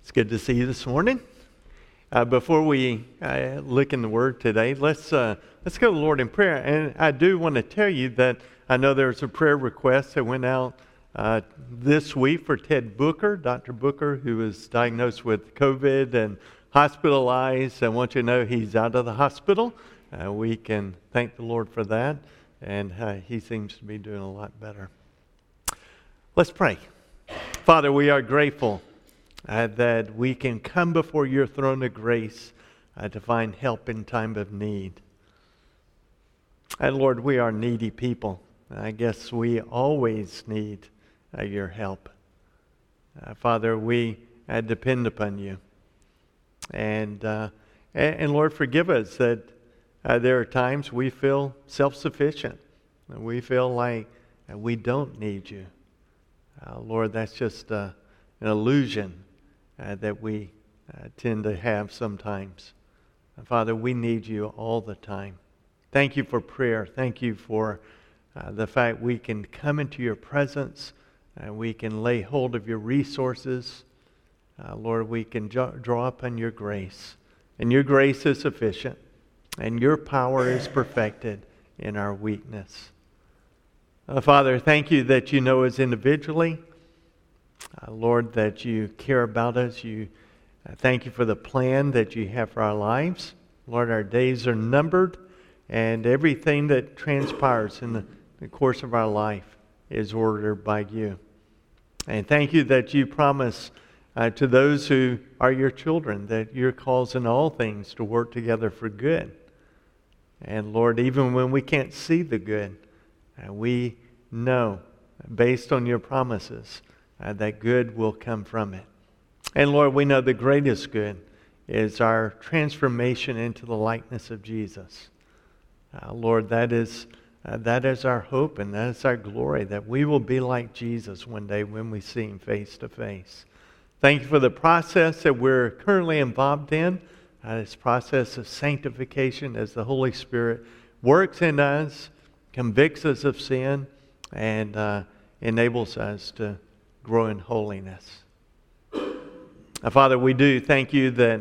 It's good to see you this morning. Before we look in the Word today, let's go to the Lord in prayer. And I do want to tell you that I know there's a prayer request that went out this week for Ted Booker, Dr. Booker, who was diagnosed with COVID and hospitalized. I want you to know he's out of the hospital. We can thank the Lord for that, and he seems to be doing a lot better. Let's pray. Father, we are grateful that we can come before your throne of grace to find help in time of need. And Lord, we are needy people. I guess we always need your help. Father, we depend upon you. And Lord, forgive us that there are times we feel self-sufficient. We feel like we don't need you. Lord, that's just an illusion that we tend to have sometimes. Father, we need you all the time. Thank you for prayer. Thank you for the fact we can come into your presence and we can lay hold of your resources. Lord, we can draw upon your grace. And your grace is sufficient. And your power is perfected in our weakness. Father, thank you that you know us individually. Lord, that you care about us. Thank you for the plan that you have for our lives. Lord, our days are numbered, and everything that transpires in the course of our life is ordered by you. And thank you that you promise to those who are your children that you're causing all things to work together for good. And Lord, even when we can't see the good, we know, based on your promises, that good will come from it. And Lord, we know the greatest good is our transformation into the likeness of Jesus. Lord, that is our hope and that is our glory, that we will be like Jesus one day when we see him face to face. Thank you for the process that we're currently involved in, this process of sanctification as the Holy Spirit works in us, convicts us of sin, and enables us to grow in holiness. Father, we do thank you that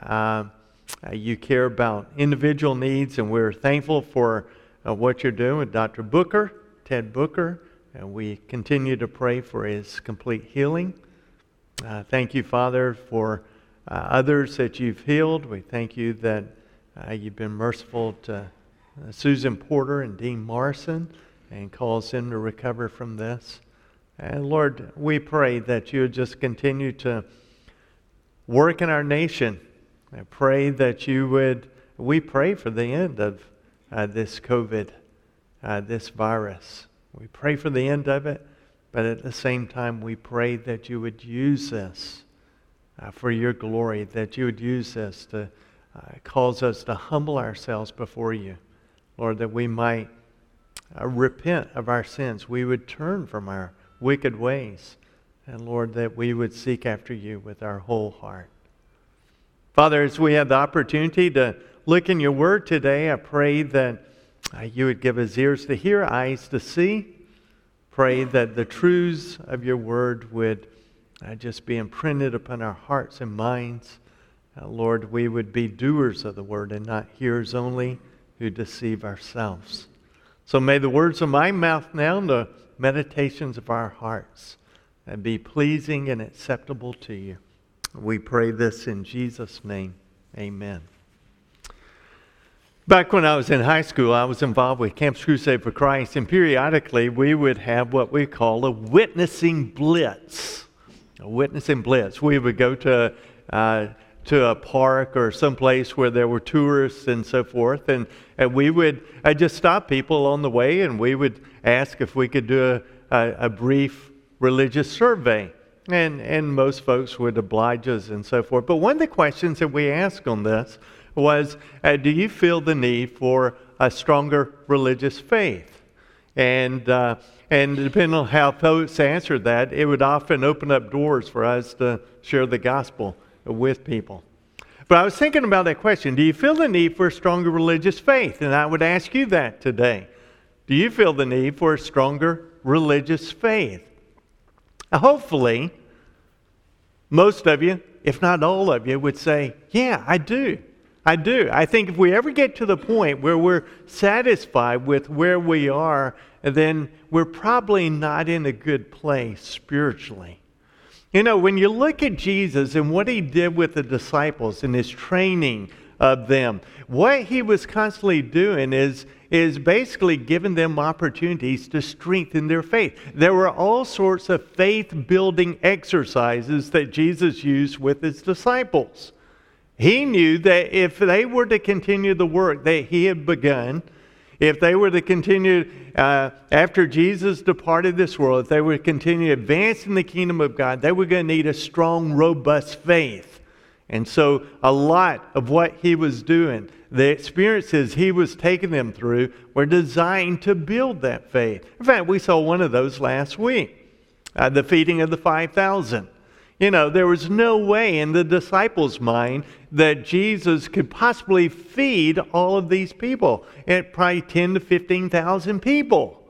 you care about individual needs, and we're thankful for what you're doing with Dr. Booker, Ted Booker, and we continue to pray for his complete healing. Thank you, Father, for others that you've healed. We thank you that you've been merciful to Susan Porter and Dean Morrison and cause them to recover from this. And Lord, we pray that you would just continue to work in our nation. I pray that we pray for the end of this COVID, this virus. We pray for the end of it, but at the same time we pray that you would use this for your glory, that you would use this to cause us to humble ourselves before you. Lord, that we might repent of our sins. We would turn from our wicked ways. And Lord, that we would seek after you with our whole heart. Father, as we have the opportunity to look in your word today, I pray that you would give us ears to hear, eyes to see. Pray that the truths of your word would just be imprinted upon our hearts and minds. Lord, we would be doers of the word and not hearers only who deceive ourselves. So may the words of my mouth now and the meditations of our hearts be pleasing and acceptable to you. We pray this in Jesus' name. Amen. Back when I was in high school, I was involved with Campus Crusade for Christ, and periodically we would have what we call a witnessing blitz. A witnessing blitz. We would go to a park or someplace where there were tourists and so forth, and we would just stop people on the way, and we would ask if we could do a brief religious survey. And most folks would oblige us and so forth. But one of the questions that we asked on this was, do you feel the need for a stronger religious faith? And depending on how folks answered that, it would often open up doors for us to share the gospel with people. But I was thinking about that question. Do you feel the need for a stronger religious faith? And I would ask you that today. Do you feel the need for a stronger religious faith? Hopefully, Most of you, if not all of you, would say, yeah, I do. I do. I think if we ever get to the point where we're satisfied with where we are, then we're probably not in a good place spiritually. You know, when you look at Jesus and what he did with the disciples and his training of them, what he was constantly doing is basically giving them opportunities to strengthen their faith. There were all sorts of faith-building exercises that Jesus used with his disciples. He knew that if they were to continue the work that he had begun, if they were to continue after Jesus departed this world, if they were to continue advancing the kingdom of God, they were going to need a strong, robust faith. And so a lot of what he was doing, the experiences he was taking them through, were designed to build that faith. In fact, we saw one of those last week, the feeding of the 5,000. You know, there was no way in the disciples' mind that Jesus could possibly feed all of these people, and probably 10 to 15,000 people.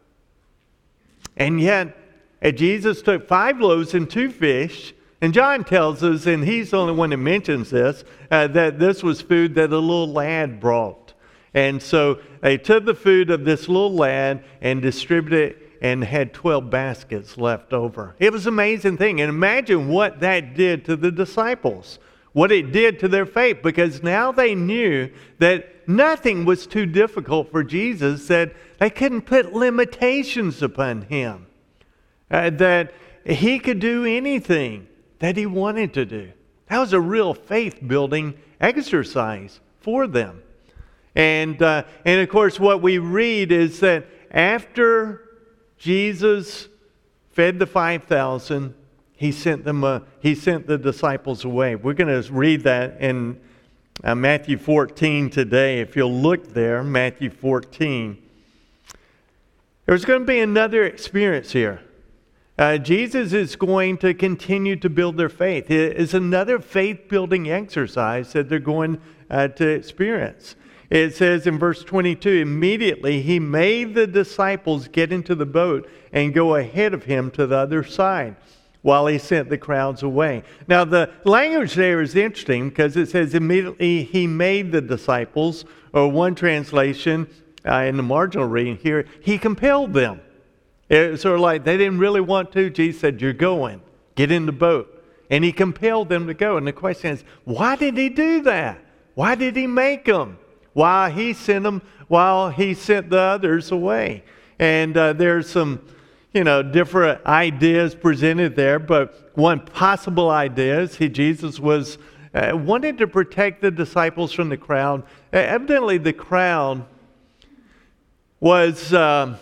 And yet, Jesus took 5 loaves and 2 fish, and John tells us, and he's the only one that mentions this, that this was food that a little lad brought. And so they took the food of this little lad and distributed it, and had 12 baskets left over. It was an amazing thing. And imagine what that did to the disciples, what it did to their faith, because now they knew that nothing was too difficult for Jesus, that they couldn't put limitations upon him, that he could do anything that he wanted to do. That was a real faith-building exercise for them. And of course, what we read is that after Jesus fed the 5,000. He sent the disciples away. We're going to read that in Matthew 14 today. If you'll look there, Matthew 14. There's going to be another experience here. Jesus is going to continue to build their faith. It is another faith-building exercise that they're going to experience. It says in verse 22, immediately he made the disciples get into the boat and go ahead of him to the other side while he sent the crowds away. Now the language there is interesting because it says immediately he made the disciples, or one translation in the marginal reading here, he compelled them. It's sort of like they didn't really want to. Jesus said, you're going, get in the boat. And he compelled them to go. And the question is, why did he do that? Why did he make them? While he sent the others away. And there's some, different ideas presented there, but one possible idea is Jesus was wanted to protect the disciples from the crowd. Evidently the crowd was, the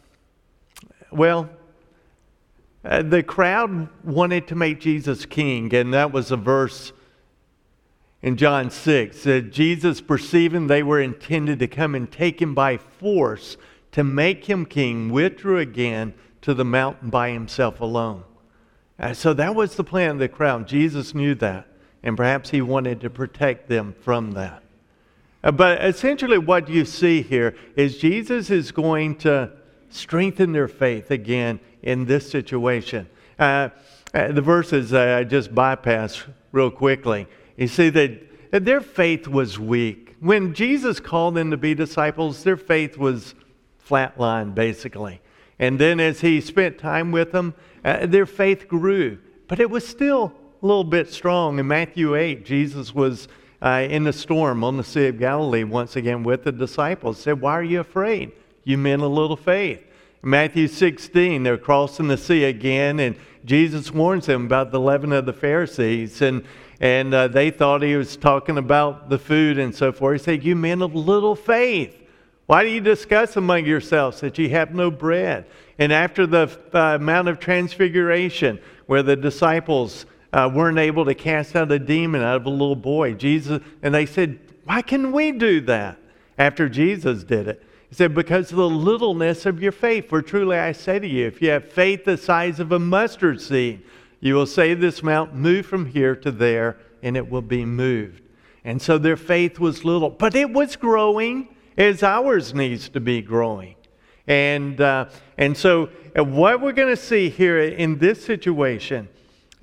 crowd wanted to make Jesus king, and that was a verse in John 6, that Jesus, perceiving they were intended to come and take him by force to make him king, withdrew again to the mountain by himself alone. So that was the plan of the crowd. Jesus knew that, and perhaps he wanted to protect them from that. But essentially what you see here is Jesus is going to strengthen their faith again in this situation. The verses I just bypassed real quickly. You see that their faith was weak. When Jesus called them to be disciples, their faith was flatlined, basically. And then as he spent time with them, their faith grew. But it was still a little bit strong. In Matthew 8, Jesus was in the storm on the Sea of Galilee once again with the disciples. He said, why are you afraid? You men of little faith. In Matthew 16, they're crossing the sea again, and Jesus warns them about the leaven of the Pharisees. And they thought he was talking about the food and so forth. He said, you men of little faith, why do you discuss among yourselves that you have no bread? And after the Mount of Transfiguration, where the disciples weren't able to cast out a demon out of a little boy, and they said, why can we do that? After Jesus did it. He said, because of the littleness of your faith. For truly I say to you, if you have faith the size of a mustard seed, you will say this mountain, move from here to there, and it will be moved. And so their faith was little, but it was growing as ours needs to be growing. And so what we're going to see here in this situation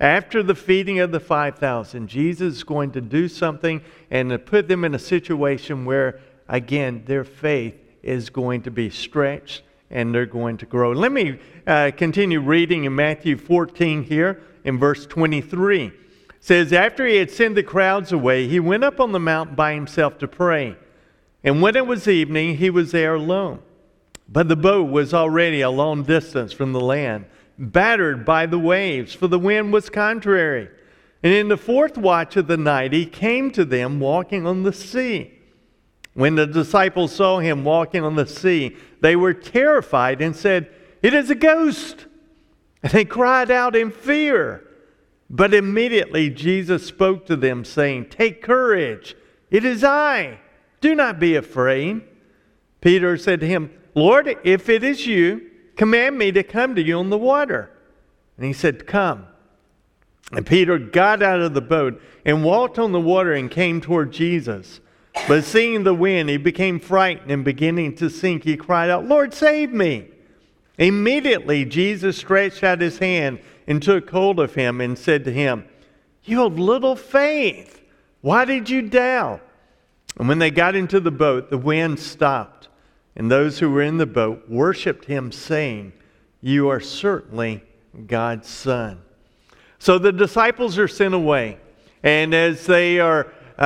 After the feeding of the 5,000, Jesus is going to do something and to put them in a situation where, again, their faith is going to be stretched and they're going to grow. Let me continue reading in Matthew 14 here in verse 23. It says, after he had sent the crowds away, he went up on the mountain by himself to pray. And when it was evening, he was there alone. But the boat was already a long distance from the land, battered by the waves, for the wind was contrary. And in the fourth watch of the night, he came to them walking on the sea. When the disciples saw him walking on the sea, they were terrified and said, "It is a ghost!" And they cried out in fear. But immediately Jesus spoke to them, saying, "Take courage, it is I. Do not be afraid." Peter said to him, "Lord, if it is you, command me to come to you on the water." And he said, "Come." And Peter got out of the boat and walked on the water and came toward Jesus. But seeing the wind, he became frightened, and beginning to sink, he cried out, "Lord, save me." Immediately Jesus stretched out his hand and took hold of him and said to him, "You of little faith, why did you doubt?" And when they got into the boat, the wind stopped, and those who were in the boat worshipped him, saying, "You are certainly God's Son." So the disciples are sent away, and as they are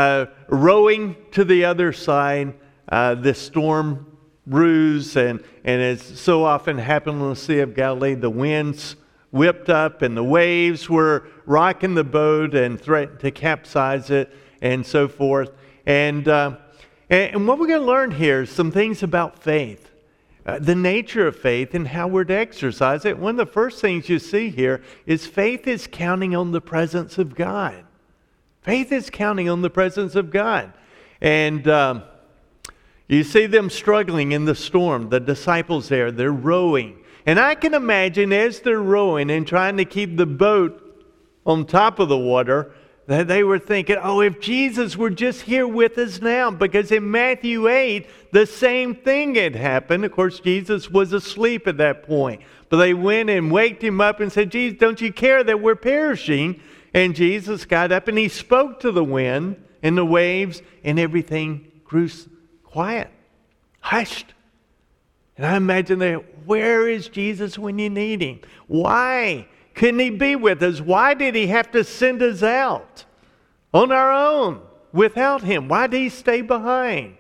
rowing to the other side, the storm brews, and as so often happened on the Sea of Galilee, the winds whipped up and the waves were rocking the boat and threatened to capsize it and so forth. And what we're going to learn here is some things about faith, the nature of faith and how we're to exercise it. One of the first things you see here is faith is counting on the presence of God. Faith is counting on the presence of God. And you see them struggling in the storm. The disciples there, they're rowing. And I can imagine as they're rowing and trying to keep the boat on top of the water, that they were thinking, oh, if Jesus were just here with us now. Because in Matthew 8, the same thing had happened. Of course, Jesus was asleep at that point. But they went and waked him up and said, "Jesus, don't you care that we're perishing?" And Jesus got up and he spoke to the wind and the waves, and everything grew quiet, hushed. And I imagine where is Jesus when you need him? Why couldn't he be with us? Why did he have to send us out on our own without him? Why did he stay behind?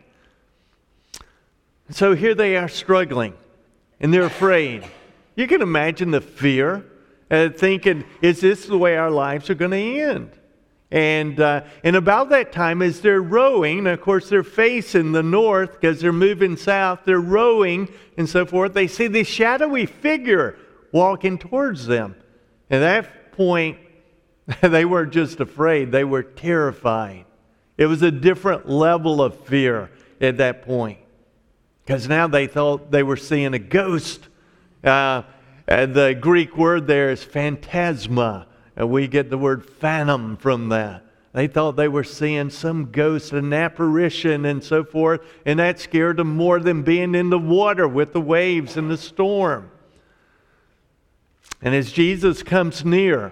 So here they are struggling, and they're afraid. You can imagine the fear, thinking, is this the way our lives are going to end? And about that time, as they're rowing, and of course they're facing the north because they're moving south, they're rowing and so forth, they see this shadowy figure walking towards them. At that point, they weren't just afraid, they were terrified. It was a different level of fear at that point, because now they thought they were seeing a ghost. The Greek word there is phantasma. We get the word phantom from that. They thought they were seeing some ghost, an apparition and so forth, and that scared them more than being in the water with the waves and the storm. And as Jesus comes near,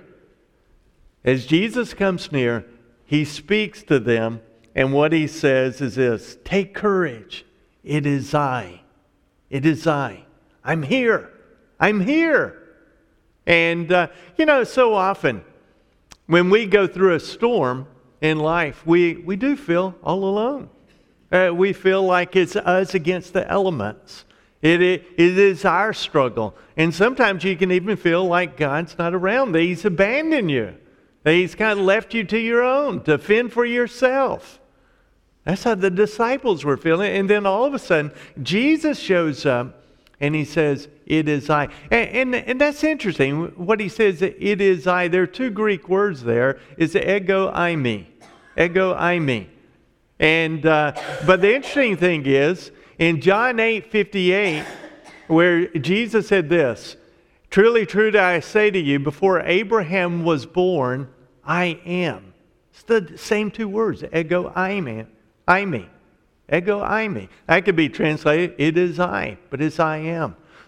he speaks to them, and what he says is this: "Take courage, it is I. It is I. I'm here. I'm here." And, so often when we go through a storm in life, we do feel all alone. We feel like it's us against the elements. It is our struggle. And sometimes you can even feel like God's not around, that he's abandoned you, that he's kind of left you to your own, to fend for yourself. That's how the disciples were feeling. And then all of a sudden, Jesus shows up, and he says, "It is I." And that's interesting. What he says, "It is I." There are two Greek words there. It's ego eimi. Ego eimi. And but the interesting thing is, in John 8:58, where Jesus said this, "Truly, truly, I say to you, before Abraham was born, I am." It's the same two words, ego eimi. Ego eimi. That could be translated, "It is I," but it's "I am."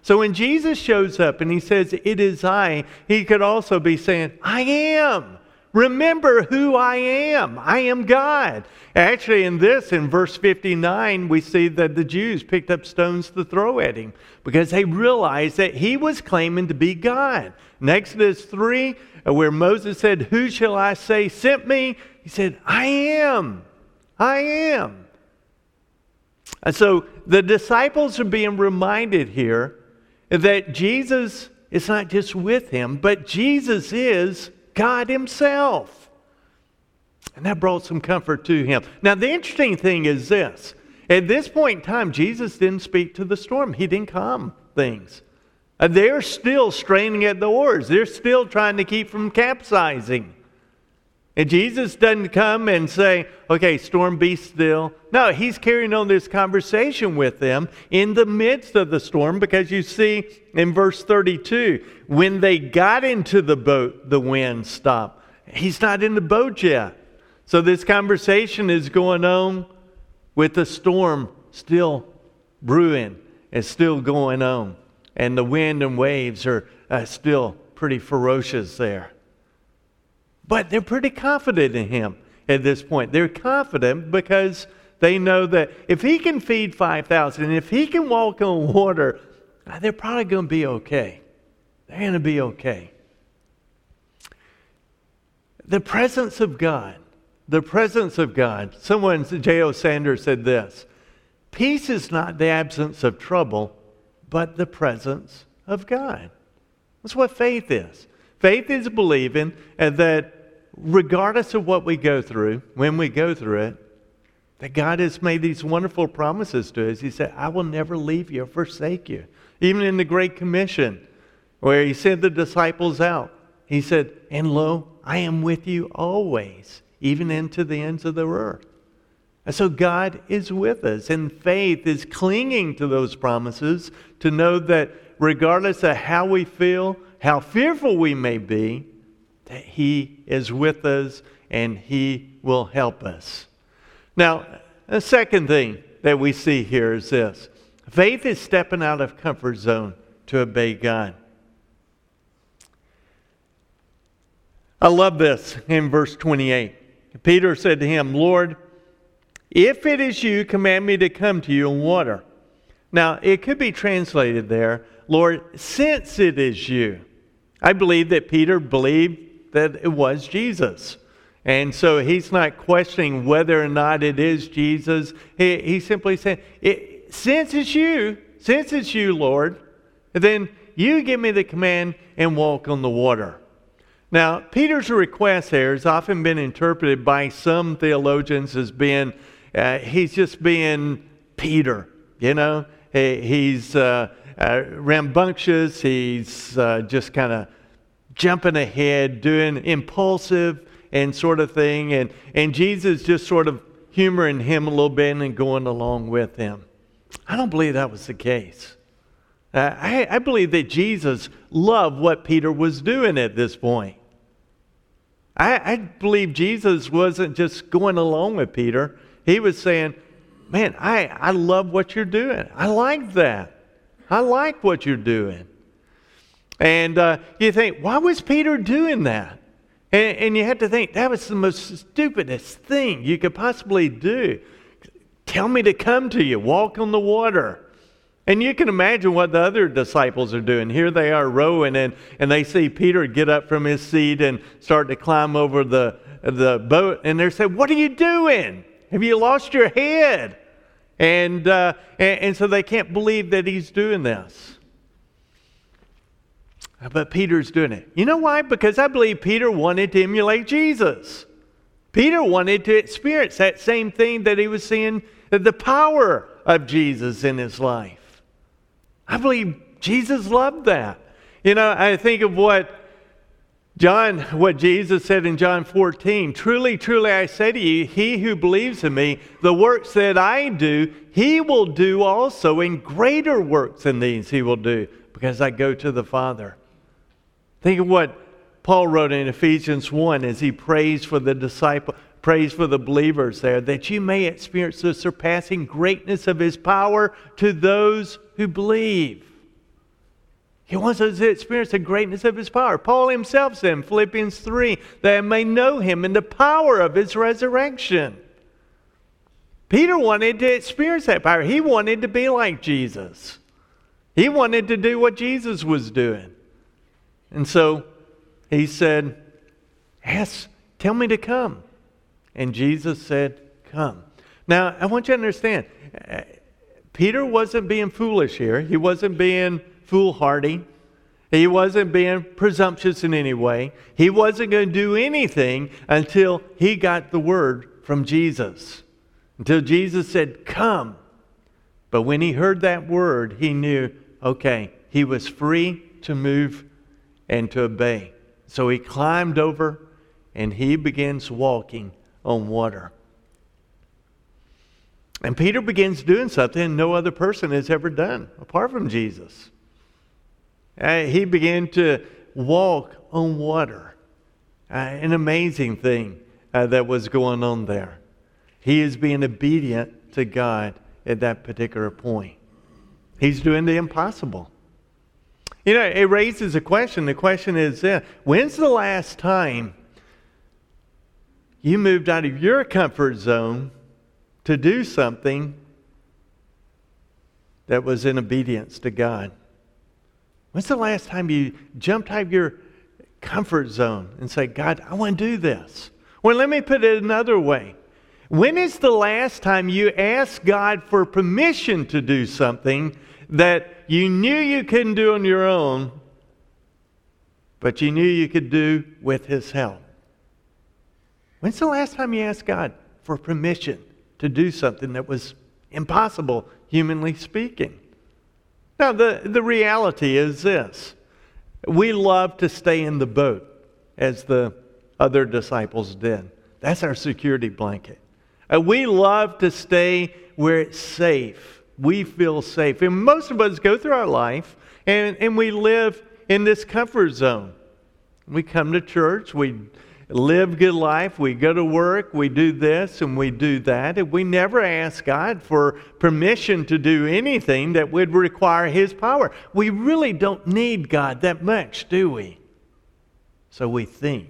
So when Jesus shows up and he says, "It is I," he could also be saying, "I am. Remember who I am. I am God." Actually, in verse 59, we see that the Jews picked up stones to throw at him because they realized that he was claiming to be God. In Exodus 3, where Moses said, "Who shall I say sent me?" He said, "I am. I am." And so the disciples are being reminded here that Jesus is not just with him, but Jesus is God himself. And that brought some comfort to him. Now, the interesting thing is this. At this point in time, Jesus didn't speak to the storm. He didn't calm things. They're still straining at the oars. They're still trying to keep from capsizing. And Jesus doesn't come and say, "Okay, storm, be still." No, he's carrying on this conversation with them in the midst of the storm, because you see in verse 32, when they got into the boat, the wind stopped. He's not in the boat yet. So this conversation is going on with the storm still brewing. It's still going on. And the wind and waves are still pretty ferocious there. But they're pretty confident in him at this point. They're confident because they know that if he can feed 5,000, if he can walk on water, they're probably going to be okay. They're going to be okay. The presence of God. The presence of God. Someone, J.O. Sanders, said this: "Peace is not the absence of trouble, but the presence of God." That's what faith is. Faith is believing that regardless of what we go through, when we go through it, that God has made these wonderful promises to us. He said, "I will never leave you or forsake you." Even in the Great Commission, where he sent the disciples out, he said, "And lo, I am with you always, even into the ends of the earth." And so God is with us, and faith is clinging to those promises to know that regardless of how we feel, how fearful we may be, that he is with us and he will help us. Now, the second thing that we see here is this. Faith is stepping out of comfort zone to obey God. I love this in verse 28. Peter said to him, "Lord, if it is you, command me to come to you on water." Now, it could be translated there, "Lord, since it is you." I believe that Peter believed that it was Jesus. And so he's not questioning whether or not it is Jesus. He simply said, since it's you, Lord, then you give me the command and walk on the water. Now, Peter's request here has often been interpreted by some theologians as being, he's just being Peter, you know. He's rambunctious. He's just kind of jumping ahead, doing impulsive and sort of thing. And Jesus just sort of humoring him a little bit and going along with him. I don't believe that was the case. I believe that Jesus loved what Peter was doing at this point. I believe Jesus wasn't just going along with Peter. He was saying, "Man, I love what you're doing. I like that. I like what you're doing." And you think, why was Peter doing that? And you have to think, that was the most stupidest thing you could possibly do. Tell me to come to you, walk on the water. And you can imagine what the other disciples are doing. Here they are rowing, and they see Peter get up from his seat and start to climb over the boat. And they're saying, "What are you doing? Have you lost your head?" And so they can't believe that he's doing this. But Peter's doing it. You know why? Because I believe Peter wanted to emulate Jesus. Peter wanted to experience that same thing that he was seeing, the power of Jesus in his life. I believe Jesus loved that. You know, I think of what Jesus said in John 14, "Truly, truly, I say to you, he who believes in me, the works that I do, he will do also, and greater works than these he will do, because I go to the Father." Think of what Paul wrote in Ephesians 1 as he prays for the believers there, that you may experience the surpassing greatness of his power to those who believe. He wants us to experience the greatness of His power. Paul himself said in Philippians 3, that I may know Him in the power of His resurrection. Peter wanted to experience that power. He wanted to be like Jesus. He wanted to do what Jesus was doing. And so he said, tell me to come. And Jesus said, come. Now, I want you to understand, Peter wasn't being foolish here. He wasn't being foolhardy. He wasn't being presumptuous in any way. He wasn't going to do anything until he got the word from Jesus. Until Jesus said, come. But when he heard that word, he knew, okay, he was free to move and to obey. So he climbed over and he begins walking on water. And Peter begins doing something no other person has ever done apart from Jesus. He began to walk on water. An amazing thing that was going on there. He is being obedient to God at that particular point. He's doing the impossible. You know, it raises a question. The question is, when's the last time you moved out of your comfort zone to do something that was in obedience to God? When's the last time you jumped out of your comfort zone and said, God, I want to do this? Well, let me put it another way. When is the last time you asked God for permission to do something that you knew you couldn't do on your own, but you knew you could do with His help? When's the last time you asked God for permission to do something that was impossible, humanly speaking? Now, the reality is this. We love to stay in the boat, as the other disciples did. That's our security blanket. We love to stay where it's safe. We feel safe. And most of us go through our life and we live in this comfort zone. We come to church, we live good life, we go to work, we do this and we do that. And we never ask God for permission to do anything that would require His power. We really don't need God that much, do we? So we think.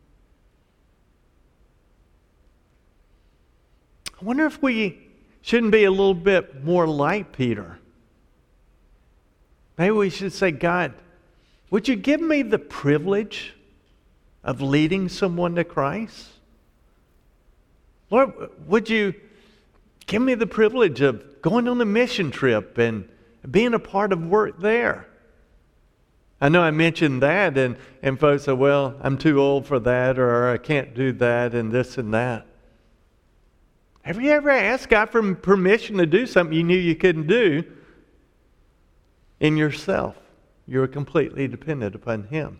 I wonder if we shouldn't be a little bit more like Peter. Maybe we should say, God, would you give me the privilege of leading someone to Christ? Lord, would you give me the privilege of going on a mission trip and being a part of work there? I know I mentioned that and folks say, well, I'm too old for that, or I can't do that, and this and that. Have you ever asked God for permission to do something you knew you couldn't do in yourself? You were completely dependent upon Him.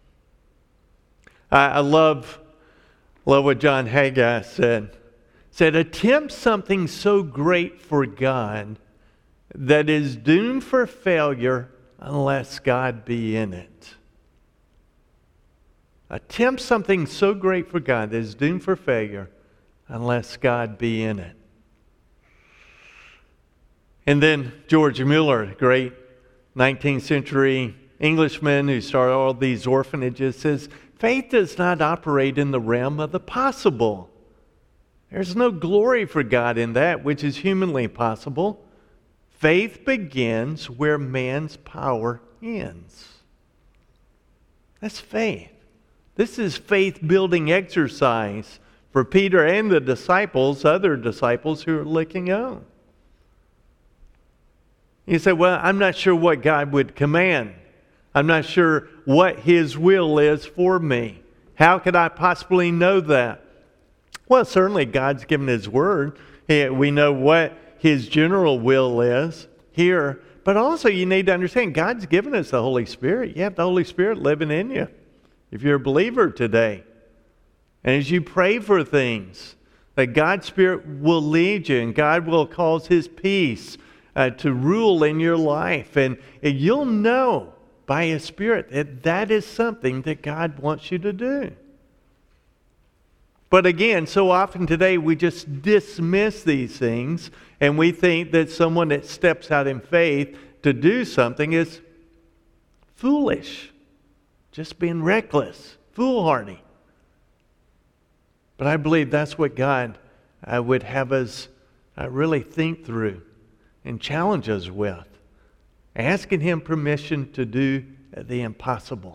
I love what John Haggai said. Said, attempt something so great for God that is doomed for failure unless God be in it. Attempt something so great for God that is doomed for failure unless God be in it. And then George Mueller, great 19th century Englishman who started all these orphanages, says, faith does not operate in the realm of the possible. There's no glory for God in that which is humanly possible. Faith begins where man's power ends. That's faith. This is faith-building exercise for Peter and the disciples, other disciples who are looking on. You say, well, I'm not sure what God would command. I'm not sure what His will is for me. How could I possibly know that? Well, certainly God's given His Word. We know what His general will is here. But also you need to understand, God's given us the Holy Spirit. You have the Holy Spirit living in you if you're a believer today. And as you pray for things, that God's Spirit will lead you and God will cause His peace to rule in your life. And you'll know by His Spirit that that is something that God wants you to do. But again, so often today we just dismiss these things and we think that someone that steps out in faith to do something is foolish, just being reckless, foolhardy. But I believe that's what God would have us really think through and challenge us with. Asking Him permission to do the impossible.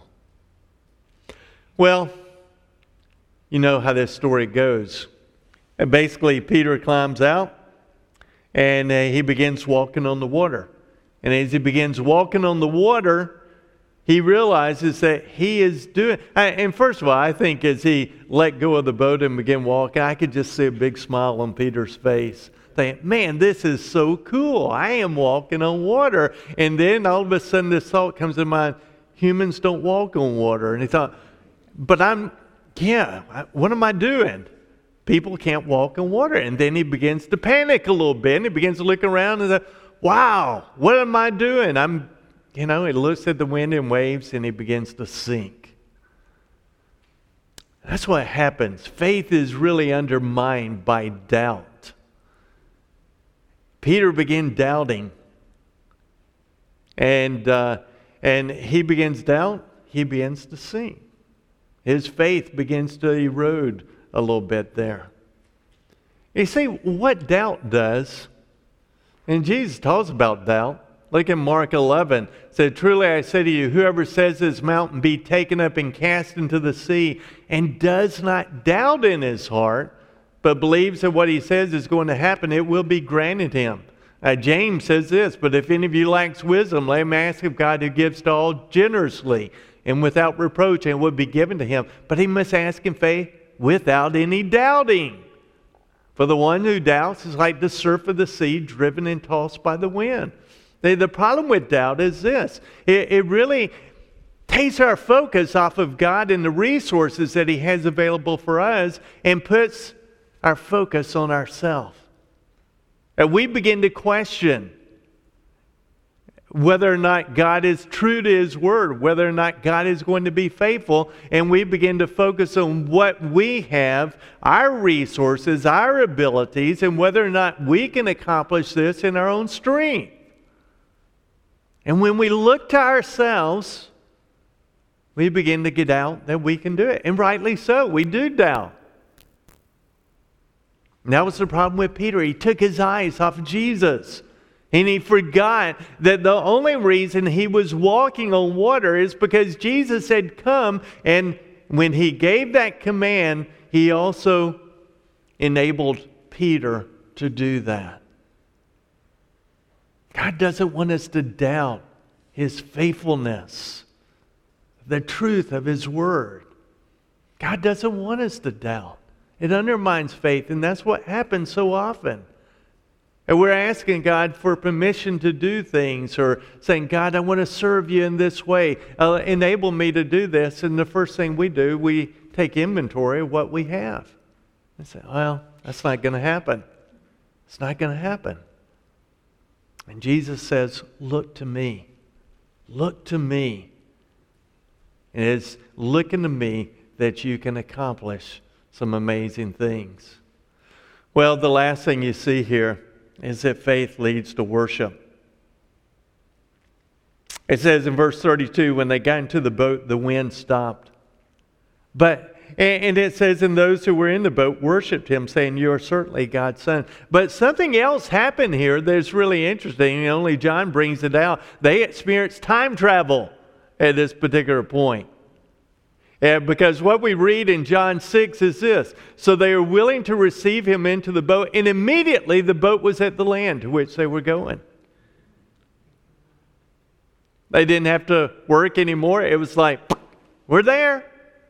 Well, you know how this story goes. And basically, Peter climbs out and he begins walking on the water. And as he begins walking on the water, he realizes that he is doing... And first of all, I think as he let go of the boat and began walking, I could just see a big smile on Peter's face. Thinking, man, this is so cool. I am walking on water. And then all of a sudden this thought comes to mind, humans don't walk on water. And he thought, but what am I doing? People can't walk on water. And then he begins to panic a little bit. And he begins to look around and say, wow, what am I doing? He looks at the wind and waves and he begins to sink. That's what happens. Faith is really undermined by doubt. Peter began doubting. And he begins doubt, he begins to sink. His faith begins to erode a little bit there. You see, what doubt does, and Jesus talks about doubt. Look in Mark 11. It said, truly I say to you, whoever says this mountain be taken up and cast into the sea, and does not doubt in his heart, but believes that what he says is going to happen, it will be granted him. James says this, but if any of you lacks wisdom, let him ask of God who gives to all generously and without reproach, and it will be given to him. But he must ask in faith without any doubting. For the one who doubts is like the surf of the sea, driven and tossed by the wind. The problem with doubt is this. It really takes our focus off of God and the resources that He has available for us and puts our focus on ourselves. And we begin to question whether or not God is true to His Word, whether or not God is going to be faithful, and we begin to focus on what we have, our resources, our abilities, and whether or not we can accomplish this in our own strength. And when we look to ourselves, we begin to get out that we can do it. And rightly so, we do doubt. And that was the problem with Peter. He took his eyes off of Jesus. And he forgot that the only reason he was walking on water is because Jesus said, come. And when He gave that command, He also enabled Peter to do that. God doesn't want us to doubt His faithfulness, the truth of His Word. God doesn't want us to doubt. It undermines faith, and that's what happens so often. And we're asking God for permission to do things, or saying, God, I want to serve You in this way. Enable me to do this. And the first thing we do, we take inventory of what we have. And say, well, that's not going to happen. It's not going to happen. And Jesus says, look to me. Look to me. And it's looking to me that you can accomplish some amazing things. Well, the last thing you see here is that faith leads to worship. It says in verse 32, when they got into the boat, the wind stopped. And it says, and those who were in the boat worshiped Him, saying, you are certainly God's Son. But something else happened here that's really interesting, and only John brings it out. They experienced time travel at this particular point. Because what we read in John 6 is this. So they were willing to receive Him into the boat, and immediately the boat was at the land to which they were going. They didn't have to work anymore. It was like, we're there.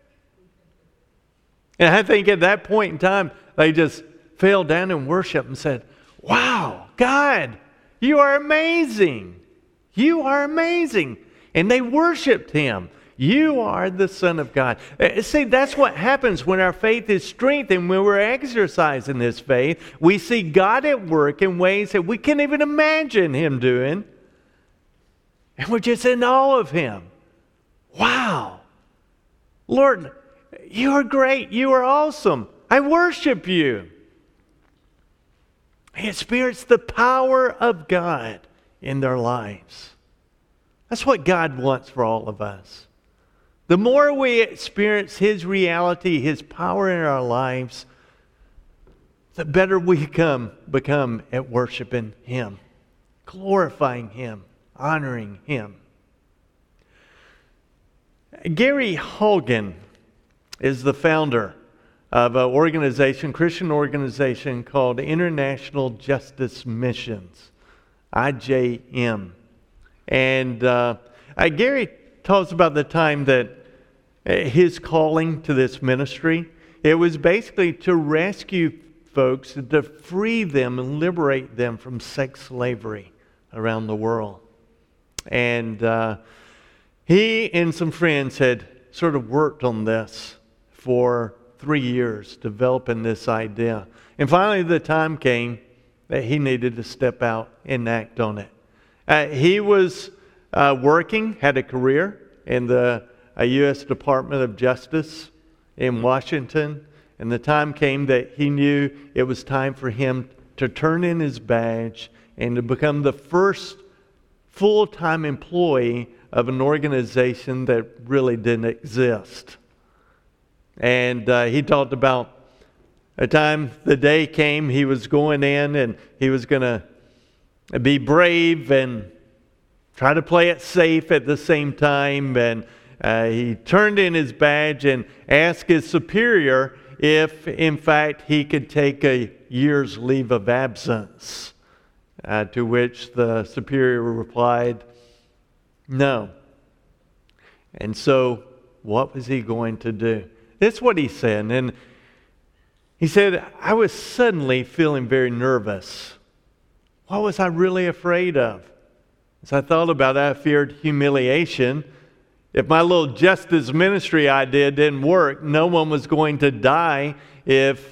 And I think at that point in time, they just fell down and worshiped and said, wow, God, You are amazing. You are amazing. And they worshiped Him. You are the Son of God. See, that's what happens when our faith is strengthened, when we're exercising this faith. We see God at work in ways that we can't even imagine Him doing. And we're just in awe of Him. Wow. Lord, You are great. You are awesome. I worship You. They experience the power of God in their lives. That's what God wants for all of us. The more we experience His reality, His power in our lives, the better we become at worshiping Him, glorifying Him, honoring Him. Gary Haugen is the founder of an Christian organization called International Justice Missions, IJM. And Gary tells about the time that his calling to this ministry, it was basically to rescue folks, to free them and liberate them from sex slavery around the world. And he and some friends had sort of worked on this for 3 years, developing this idea. And finally the time came that he needed to step out and act on it. He was working, had a career in the U.S. Department of Justice in Washington, and the time came that he knew it was time for him to turn in his badge and to become the first full-time employee of an organization that really didn't exist. And he talked about the day came, he was going in and he was going to be brave and try to play it safe at the same time. And he turned in his badge and asked his superior if, in fact, he could take a year's leave of absence. To which the superior replied, no. And so, what was he going to do? That's what he said. And he said, I was suddenly feeling very nervous. What was I really afraid of? As I thought about it, I feared humiliation. If my little justice ministry idea didn't work, no one was going to die if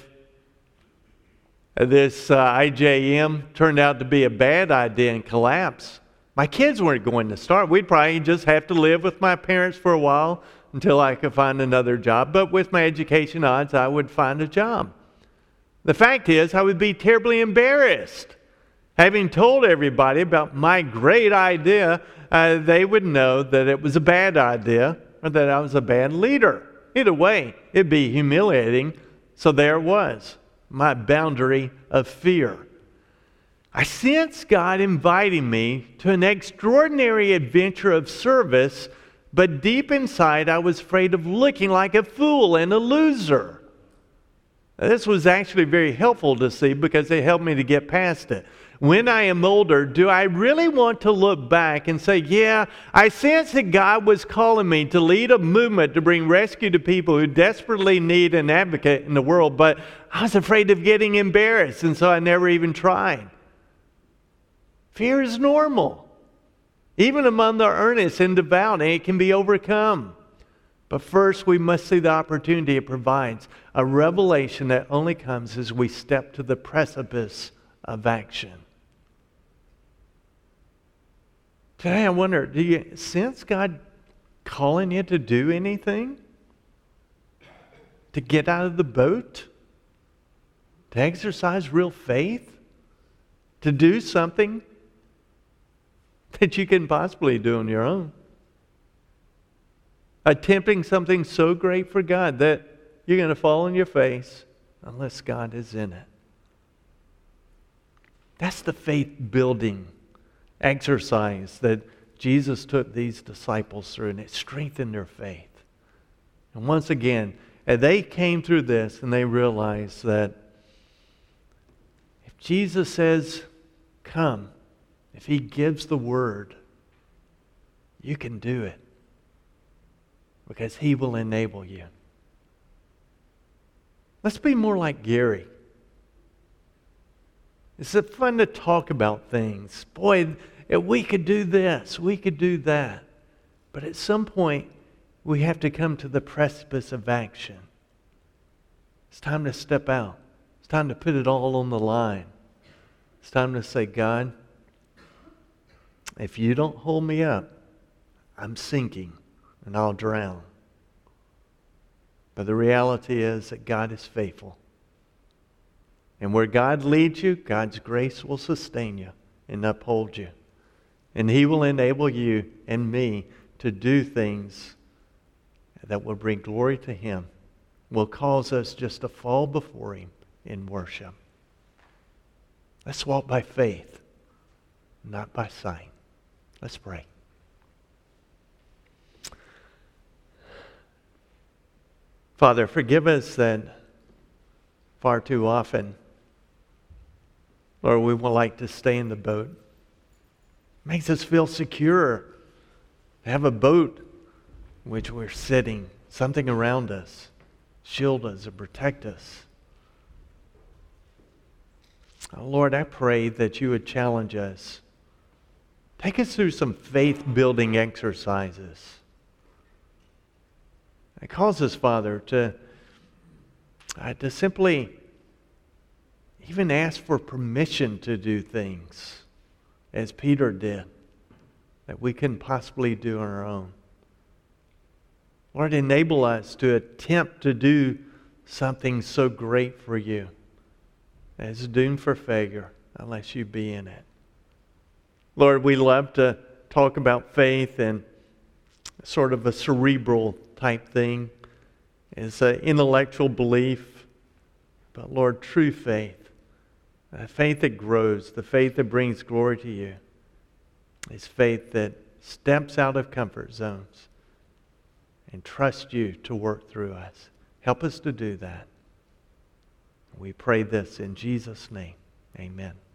this IJM turned out to be a bad idea and collapse. My kids weren't going to start. We'd probably just have to live with my parents for a while until I could find another job. But with my education odds, I would find a job. The fact is, I would be terribly embarrassed. Having told everybody about my great idea, they would know that it was a bad idea or that I was a bad leader. Either way, it'd be humiliating. So there it was, my boundary of fear. I sensed God inviting me to an extraordinary adventure of service, but deep inside I was afraid of looking like a fool and a loser. This was actually very helpful to see because it helped me to get past it. When I am older, do I really want to look back and say, yeah, I sense that God was calling me to lead a movement to bring rescue to people who desperately need an advocate in the world, but I was afraid of getting embarrassed, and so I never even tried. Fear is normal, even among the earnest and devout, and it can be overcome. But first, we must see the opportunity it provides, a revelation that only comes as we step to the precipice of action. Today, I wonder, do you sense God calling you to do anything? To get out of the boat? To exercise real faith? To do something that you can possibly do on your own? Attempting something so great for God that you're going to fall on your face unless God is in it. That's the faith-building exercise that Jesus took these disciples through, and it strengthened their faith. And once again, they came through this and they realized that if Jesus says, come, if He gives the word, you can do it because He will enable you. Let's be more like Gary. It's fun to talk about things. Boy, we could do this, we could do that. But at some point, we have to come to the precipice of action. It's time to step out. It's time to put it all on the line. It's time to say, God, if you don't hold me up, I'm sinking and I'll drown. But the reality is that God is faithful. And where God leads you, God's grace will sustain you and uphold you. And He will enable you and me to do things that will bring glory to Him, will cause us just to fall before Him in worship. Let's walk by faith, not by sight. Let's pray. Father, forgive us that far too often, Lord, we would like to stay in the boat. It makes us feel secure to have a boat in which we're sitting, something around us, shield us or protect us. Oh, Lord, I pray that you would challenge us. Take us through some faith-building exercises. It calls us, Father, to simply even ask for permission to do things, as Peter did, that we couldn't possibly do on our own. Lord, enable us to attempt to do something so great for you that is doomed for failure unless you be in it. Lord, we love to talk about faith and sort of a cerebral type thing. It's an intellectual belief. But Lord, true faith, the faith that grows, the faith that brings glory to you, is faith that steps out of comfort zones and trusts you to work through us. Help us to do that. We pray this in Jesus' name. Amen.